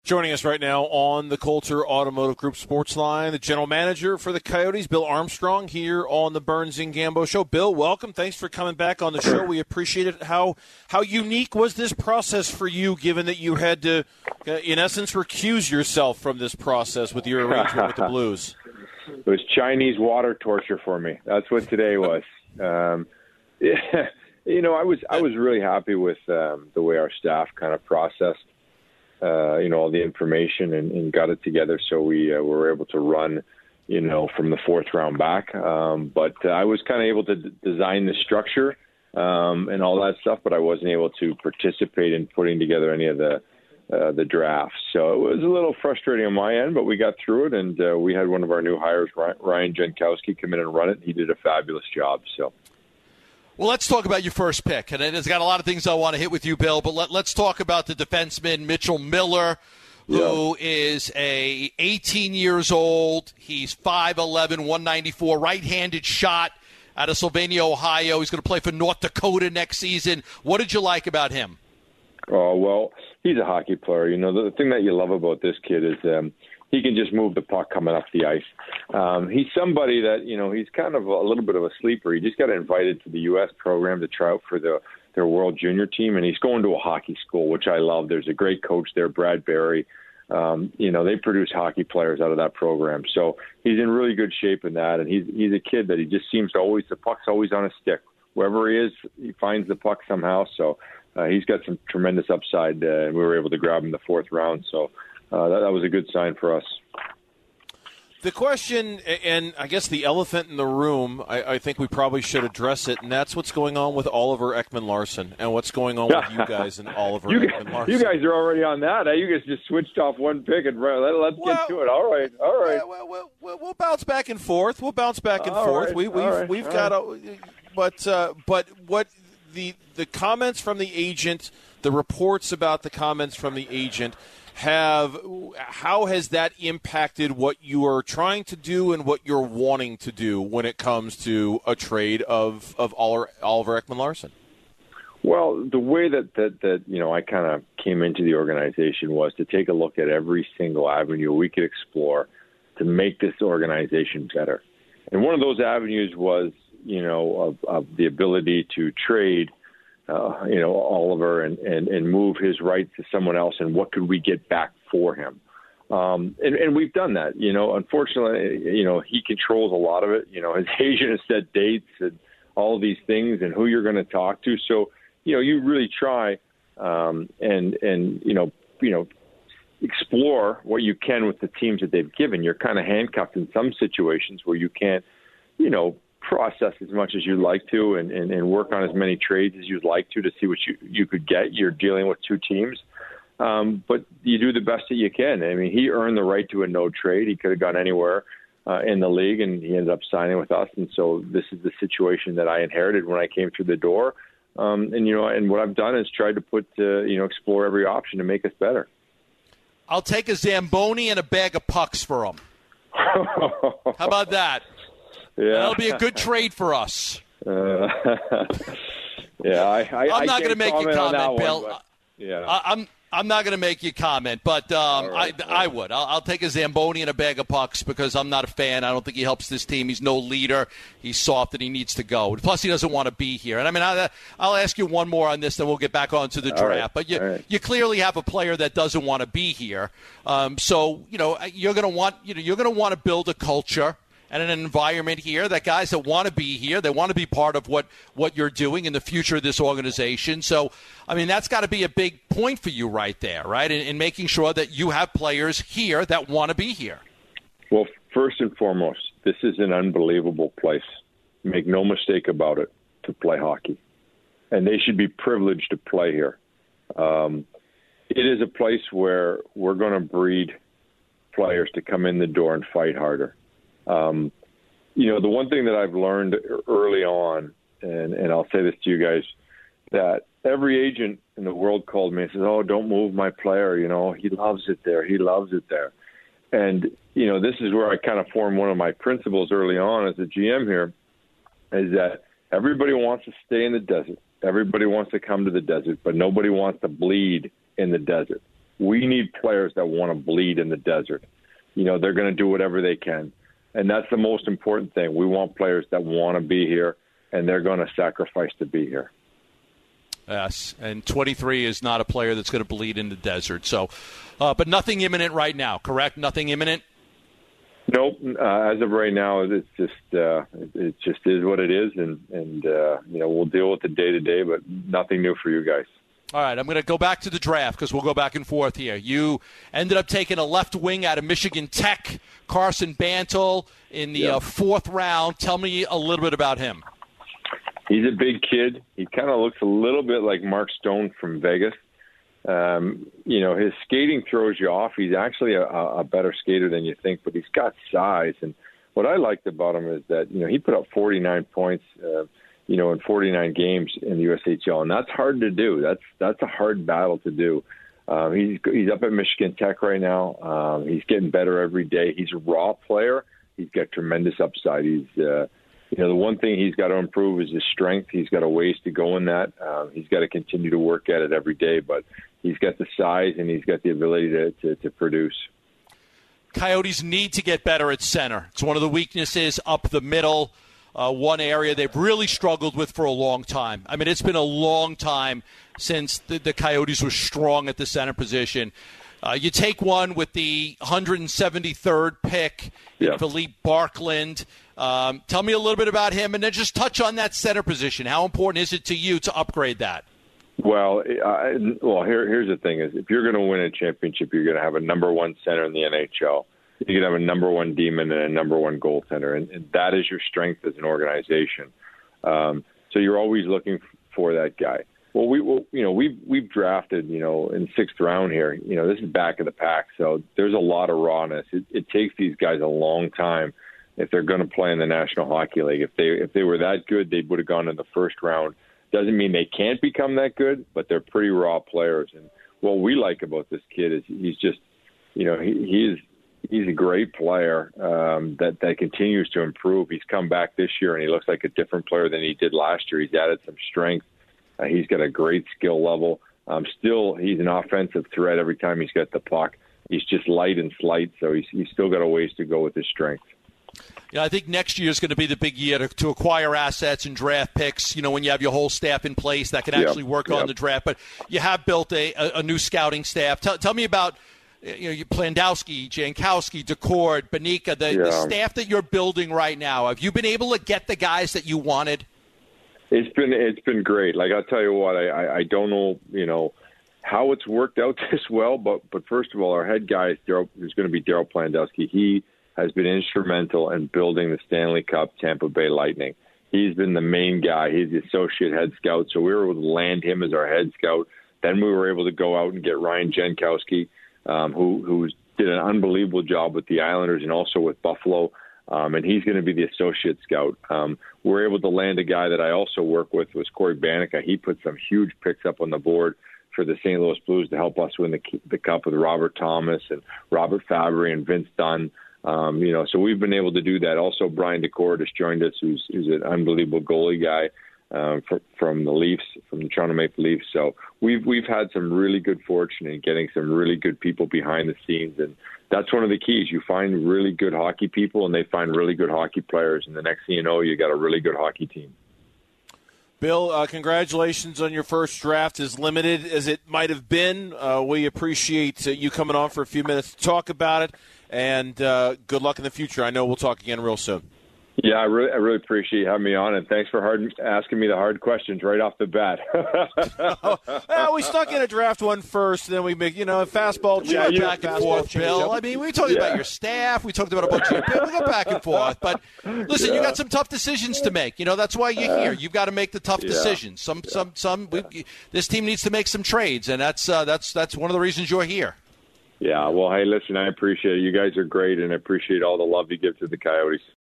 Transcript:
Joining us right now on the Coulter Automotive Group Sports Line, the general manager for the Coyotes, Bill Armstrong, here on the Burns and Gambo Show. Bill, welcome. Thanks for coming back on the show. We appreciate it. How unique was this process for you, given that you had to, in essence, recuse yourself from this process with your arrangement with the Blues? It was Chinese water torture for me. That's what today was. I was really happy with the way our staff kind of processed all the information and got it together, so we were able to run, from the fourth round back. But I was kind of able to design the structure and all that stuff, but I wasn't able to participate in putting together any of the drafts. So it was a little frustrating on my end, but we got through it, and we had one of our new hires, Ryan Jankowski, come in and run it. He did a fabulous job. So. Well, let's talk about your first pick. And it's got a lot of things I want to hit with you, Bill, but let's talk about the defenseman, Mitchell Miller, who is 18 years old. He's 5'11", 194, right-handed shot out of Sylvania, Ohio. He's going to play for North Dakota next season. What did you like about him? Oh, well, he's a hockey player. The thing that you love about this kid is he can just move the puck coming up the ice. He's somebody that, he's kind of a little bit of a sleeper. He just got invited to the U.S. program to try out for their World Junior team, and he's going to a hockey school, which I love. There's a great coach there, Brad Barry. They produce hockey players out of that program. So he's in really good shape in that, and he's a kid that he just seems to the puck's always on his stick. Wherever he is, he finds the puck somehow. So he's got some tremendous upside, and we were able to grab him in the fourth round. So that was a good sign for us. The question, and I guess the elephant in the room, I think we probably should address it, and that's what's going on with Oliver Ekman-Larsson and what's going on with you guys and Oliver Ekman-Larsson. You guys are already on that. You guys just switched off one pick, and let's get to it. All right. We'll bounce back and forth. We've got but what the comments from the agent, the reports about the comments from the agent, how has that impacted what you are trying to do and what you're wanting to do when it comes to a trade of Oliver Ekman-Larsson? Well, the way that I kind of came into the organization was to take a look at every single avenue we could explore to make this organization better. And one of those avenues was, of the ability to trade Oliver and move his rights to someone else, and what could we get back for him? And we've done that. Unfortunately, he controls a lot of it. His agent has set dates and all these things and who you're going to talk to. So, you really try and explore what you can with the teams that they've given. You're kind of handcuffed in some situations where you can't, process as much as you'd like to and work on as many trades as you'd like to see what you could get. You're dealing with two teams. But you do the best that you can. I mean, he earned the right to a no trade. He could have gone anywhere in the league, and he ended up signing with us. And so this is the situation that I inherited when I came through the door. And what I've done is tried to explore every option to make us better. I'll take a Zamboni and a bag of pucks for him. How about that? Yeah. That'll be a good trade for us. I'm not going to make you comment, Bill. One, yeah. I'm not going to make you comment, but I would. I'll take a Zamboni and a bag of pucks because I'm not a fan. I don't think he helps this team. He's no leader. He's soft and he needs to go. Plus, he doesn't want to be here. And, I'll ask you one more on this, then we'll get back onto the draft. But you clearly have a player that doesn't want to be here. So, you're going to want to build a culture and an environment here that guys that want to be here, they want to be part of what you're doing in the future of this organization. So, that's got to be a big point for you right there, right, in making sure that you have players here that want to be here. Well, first and foremost, this is an unbelievable place. Make no mistake about it, to play hockey. And they should be privileged to play here. It is a place where we're going to breed players to come in the door and fight harder. The one thing that I've learned early on, and I'll say this to you guys, that every agent in the world called me and says, "Oh, don't move my player. He loves it there. He loves it there." And, this is where I kind of formed one of my principles early on as a GM here, is that everybody wants to stay in the desert. Everybody wants to come to the desert, but nobody wants to bleed in the desert. We need players that want to bleed in the desert. They're going to do whatever they can. And that's the most important thing. We want players that want to be here, and they're going to sacrifice to be here. Yes, and 23 is not a player that's going to bleed in the desert. So, but nothing imminent right now, correct? Nothing imminent? Nope. As of right now, it just is what it is, and we'll deal with the day-to-day, but nothing new for you guys. All right, I'm going to go back to the draft because we'll go back and forth here. You ended up taking a left wing out of Michigan Tech, Carson Bantle, in the fourth round. Tell me a little bit about him. He's a big kid. He kind of looks a little bit like Mark Stone from Vegas. His skating throws you off. He's actually a better skater than you think, but he's got size. And what I liked about him is that, he put up 49 points, in 49 games in the USHL, and that's hard to do. That's a hard battle to do. He's up at Michigan Tech right now. He's getting better every day. He's a raw player. He's got tremendous upside. He's the one thing he's got to improve is his strength. He's got a ways to go in that. He's got to continue to work at it every day, but he's got the size and he's got the ability to produce. Coyotes need to get better at center. It's one of the weaknesses up the middle, one area they've really struggled with for a long time. I mean, it's been a long time since the Coyotes were strong at the center position. You take one with the 173rd pick, Philippe Barkland. Tell me a little bit about him, and then just touch on that center position. How important is it to you to upgrade that? Well, here's the thing: is if you're going to win a championship, you're going to have a number one center in the NHL. You're going to have a number one demon and a number one goaltender, and that is your strength as an organization. So you're always looking for that guy. Well, we've drafted, in the sixth round here. This is back of the pack, so there's a lot of rawness. It takes these guys a long time if they're going to play in the National Hockey League. If they were that good, they would have gone in the first round. Doesn't mean they can't become that good, but they're pretty raw players. And what we like about this kid is he's just, he's a great player that continues to improve. He's come back this year and he looks like a different player than he did last year. He's added some strength. He's got a great skill level. Still, he's an offensive threat every time he's got the puck. He's just light and slight, so he's still got a ways to go with his strength. Yeah, I think next year is going to be the big year to acquire assets and draft picks, when you have your whole staff in place that can actually work on the draft. But you have built a new scouting staff. Tell me about Plandowski, Jankowski, DeCord, Banica, the staff that you're building right now. Have you been able to get the guys that you wanted? It's been great. Like, I'll tell you what, I don't know, how it's worked out this well, but first of all, our head guy is going to be Daryl Plandowski. He has been instrumental in building the Stanley Cup Tampa Bay Lightning. He's been the main guy. He's the associate head scout, so we were able to land him as our head scout. Then we were able to go out and get Ryan Jankowski, who did an unbelievable job with the Islanders and also with Buffalo, and he's going to be the associate scout. We're able to land a guy that I also work with, was Corey Banica. He put some huge picks up on the board for the St. Louis Blues to help us win the Cup with Robert Thomas and Robert Fabry and Vince Dunn. So we've been able to do that. Also, Brian DeCord has joined us, who's an unbelievable goalie guy from the Leafs, from the Toronto Maple Leafs. So we've had some really good fortune in getting some really good people behind the scenes, and that's one of the keys. You find really good hockey people, and they find really good hockey players, and the next thing you know, you got a really good hockey team. Bill, congratulations on your first draft. As limited as it might have been, we appreciate you coming on for a few minutes to talk about it, and good luck in the future. I know we'll talk again real soon. Yeah, I really appreciate you having me on, and thanks for asking me the hard questions right off the bat. We stuck in a draft one first, and then we make, fastball chat back and forth, Bill. I mean, we talked about your staff. We talked about a bunch of people. We go back and forth. But listen, you got some tough decisions to make. That's why you're here. You've got to make the tough decisions. This team needs to make some trades, and that's one of the reasons you're here. Yeah, well, hey, listen, I appreciate it. You guys are great, and I appreciate all the love you give to the Coyotes.